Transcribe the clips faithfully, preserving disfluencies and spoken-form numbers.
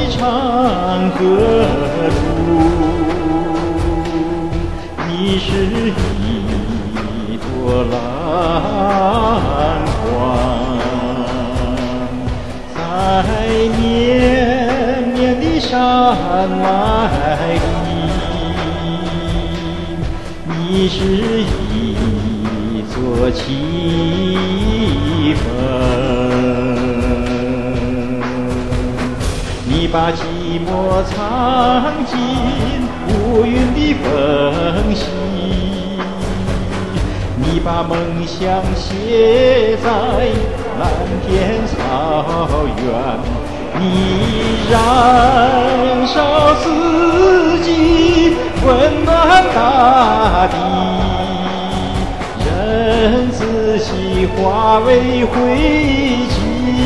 长河中，你是一朵兰花，在绵绵的山脉里，你是一座奇峰。你把寂寞藏进乌云的缝隙，你把梦想写在蓝天草原，你燃烧四季，温暖大地，任自己化为灰烬，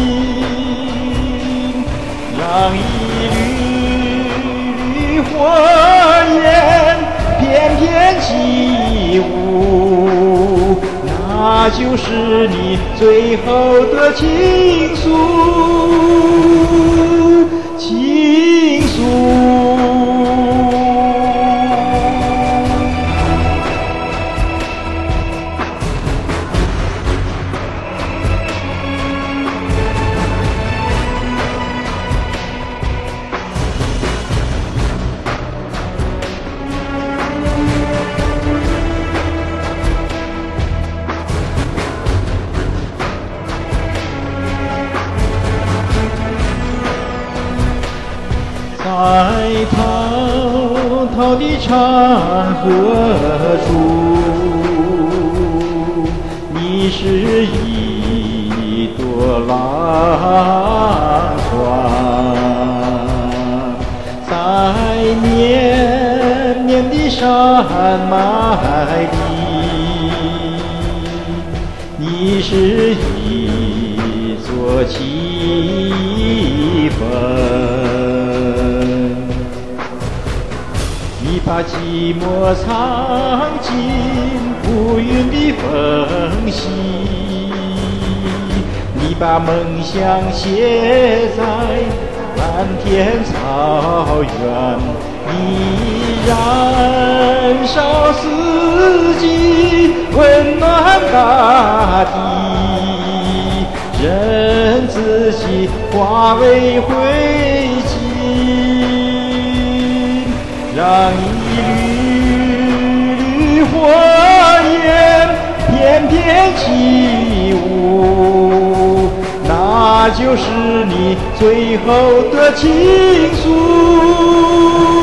让一缕缕火焰翩翩起舞，那就是你最后的倾诉，倾诉。在滔滔的长河中，你是一朵兰花，在绵绵的山脉里，你是一座奇峰。你把寂寞藏进乌云的缝隙，你把梦想写在蓝天草原，你燃烧四季，温暖大地，任自己化为灰烬，让一缕缕火焰翩翩起舞，那就是你最后的倾诉。